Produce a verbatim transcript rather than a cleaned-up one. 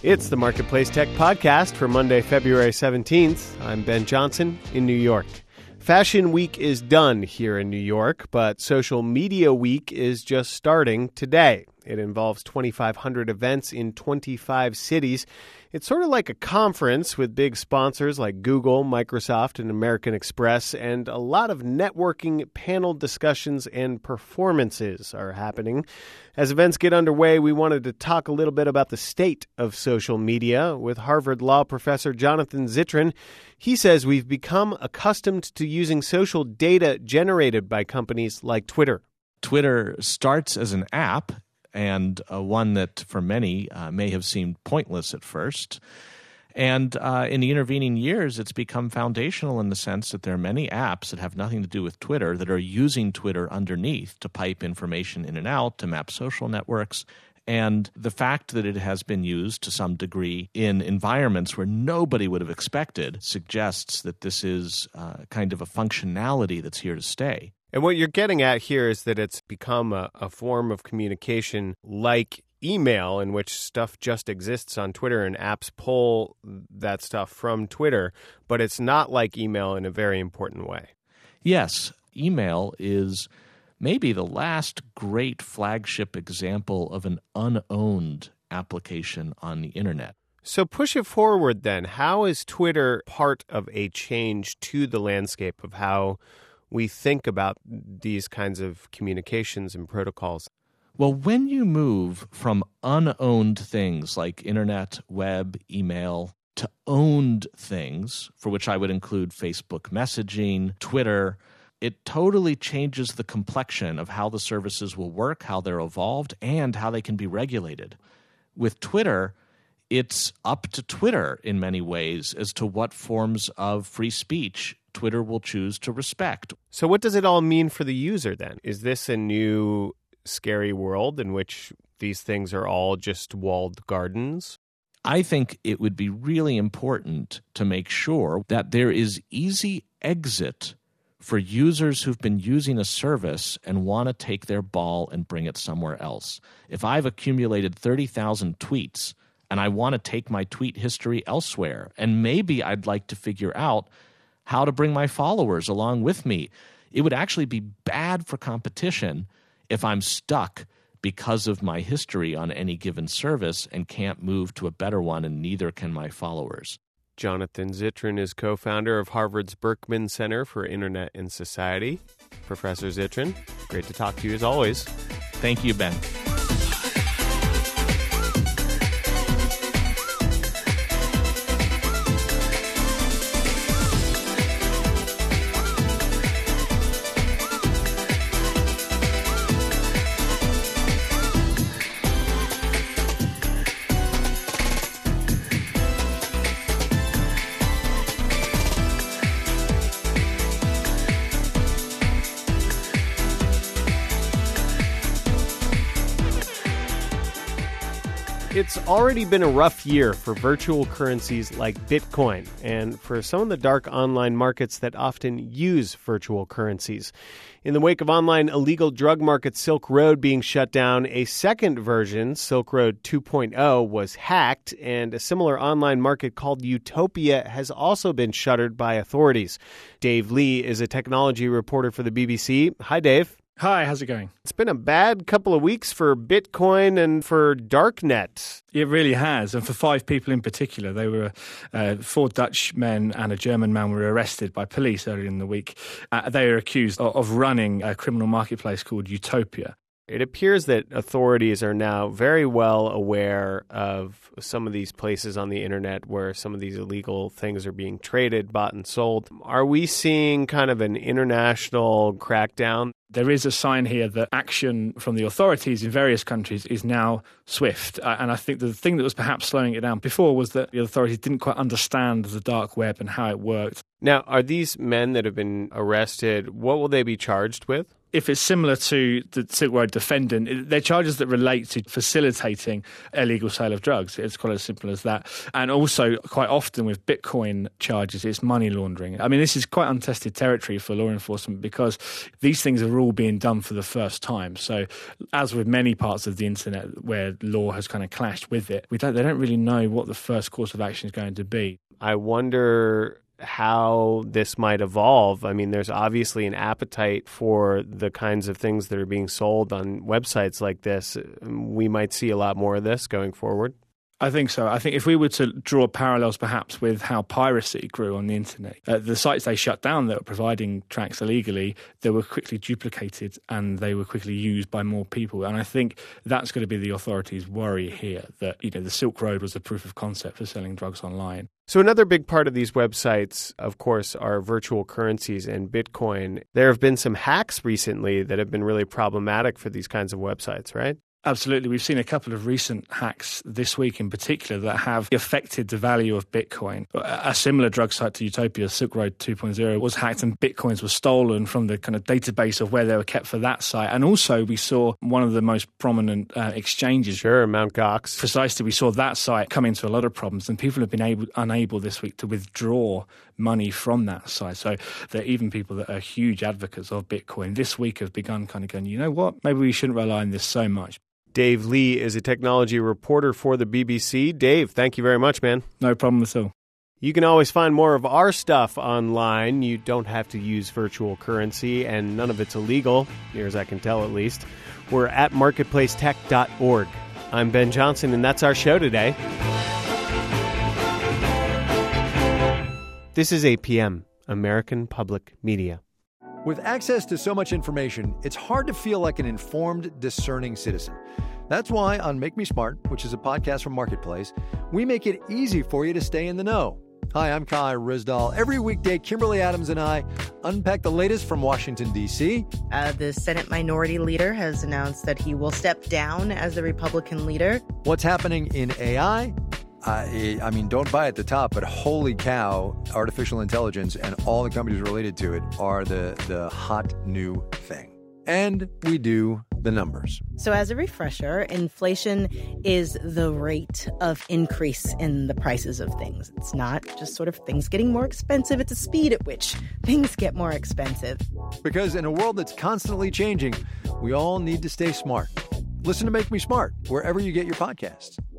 It's the Marketplace Tech Podcast for Monday, February seventeenth. I'm Ben Johnson in New York. Fashion Week is done here in New York, but Social Media Week is just starting today. It involves twenty-five hundred events in twenty-five cities. It's sort of like a conference with big sponsors like Google, Microsoft, and American Express, and a lot of networking, panel discussions, and performances are happening. As events get underway, we wanted to talk a little bit about the state of social media with Harvard Law professor Jonathan Zittrain. He says we've become accustomed to using social data generated by companies like Twitter. Twitter starts as an app, and uh, one that for many uh, may have seemed pointless at first. And uh, in the intervening years, it's become foundational in the sense that there are many apps that have nothing to do with Twitter that are using Twitter underneath to pipe information in and out, to map social networks. And the fact that it has been used to some degree in environments where nobody would have expected suggests that this is uh, kind of a functionality that's here to stay. And what you're getting at here is that it's become a, a form of communication like email, in which stuff just exists on Twitter and apps pull that stuff from Twitter, but it's not like email in a very important way. Yes, email is maybe the last great flagship example of an unowned application on the internet. So push it forward then. How is Twitter part of a change to the landscape of how we think about these kinds of communications and protocols? Well, when you move from unowned things like internet, web, email, to owned things, for which I would include Facebook messaging, Twitter, it totally changes the complexion of how the services will work, how they're evolved, and how they can be regulated. With Twitter, it's up to Twitter in many ways as to what forms of free speech Twitter will choose to respect. So what does it all mean for the user then? Is this a new scary world in which these things are all just walled gardens? I think it would be really important to make sure that there is easy exit for users who've been using a service and want to take their ball and bring it somewhere else. If I've accumulated thirty thousand tweets and I want to take my tweet history elsewhere, and maybe I'd like to figure out how to bring my followers along with me, it would actually be bad for competition if I'm stuck because of my history on any given service and can't move to a better one, and neither can my followers. Jonathan Zittrain is co-founder of Harvard's Berkman Center for Internet and Society. Professor Zittrain, great to talk to you as always. Thank you, Ben. It's already been a rough year for virtual currencies like Bitcoin and for some of the dark online markets that often use virtual currencies. In the wake of online illegal drug market Silk Road being shut down, a second version, Silk Road two point oh, was hacked, and a similar online market called Utopia has also been shuttered by authorities. Dave Lee is a technology reporter for the B B C. Hi, Dave. Hi, how's it going? It's been a bad couple of weeks for Bitcoin and for Darknet. It really has. And for five people in particular, they were uh, four Dutch men and a German man were arrested by police earlier in the week. Uh, they are accused of, of running a criminal marketplace called Utopia. It appears that authorities are now very well aware of some of these places on the internet where some of these illegal things are being traded, bought and sold. Are we seeing kind of an international crackdown? There is a sign here that action from the authorities in various countries is now swift. Uh, and I think the thing that was perhaps slowing it down before was that the authorities didn't quite understand the dark web and how it worked. Now, are these men that have been arrested, what will they be charged with? if it's similar to the Silk Road defendant, they're charges that relate to facilitating illegal sale of drugs. It's quite as simple as that. And also, quite often with Bitcoin charges, it's money laundering. I mean, this is quite untested territory for law enforcement because these things are all being done for the first time. So as with many parts of the internet where law has kind of clashed with it, we don't, they don't really know what the first course of action is going to be. I wonder how this might evolve. I mean, there's obviously an appetite for the kinds of things that are being sold on websites like this. We might see a lot more of this going forward. I think so. I think if we were to draw parallels perhaps with how piracy grew on the internet, uh, the sites they shut down that were providing tracks illegally, they were quickly duplicated and they were quickly used by more people. And I think that's going to be the authorities' worry here, that, you know, the Silk Road was a proof of concept for selling drugs online. So another big part of these websites, of course, are virtual currencies and Bitcoin. There have been some hacks recently that have been really problematic for these kinds of websites, right? Absolutely. We've seen a couple of recent hacks this week in particular that have affected the value of Bitcoin. A similar drug site to Utopia, Silk Road two point oh, was hacked and Bitcoins were stolen from the kind of database of where they were kept for that site. And also we saw one of the most prominent uh, exchanges. Sure, Mount Gox. Precisely. We saw that site come into a lot of problems and people have been able, unable this week to withdraw money from that site. So there are even people that are huge advocates of Bitcoin this week have begun kind of going, you know what, maybe we shouldn't rely on this so much. Dave Lee is a technology reporter for the B B C. Dave, thank you very much, man. No problem at all. You can always find more of our stuff online. You don't have to use virtual currency, and none of it's illegal, near as I can tell at least. We're at marketplace tech dot org. I'm Ben Johnson, and that's our show today. This is A P M, American Public Media. With access to so much information, it's hard to feel like an informed, discerning citizen. That's why on Make Me Smart, which is a podcast from Marketplace, we make it easy for you to stay in the know. Hi, I'm Kai Rizdal. Every weekday, Kimberly Adams and I unpack the latest from Washington, D C. Uh, the Senate Minority Leader has announced that he will step down as the Republican leader. What's happening in A I? I, I mean, don't buy at the top, but holy cow, artificial intelligence and all the companies related to it are the, the hot new thing. And we do the numbers. So as a refresher, inflation is the rate of increase in the prices of things. It's not just sort of things getting more expensive. It's a speed at which things get more expensive. Because in a world that's constantly changing, we all need to stay smart. Listen to Make Me Smart wherever you get your podcasts.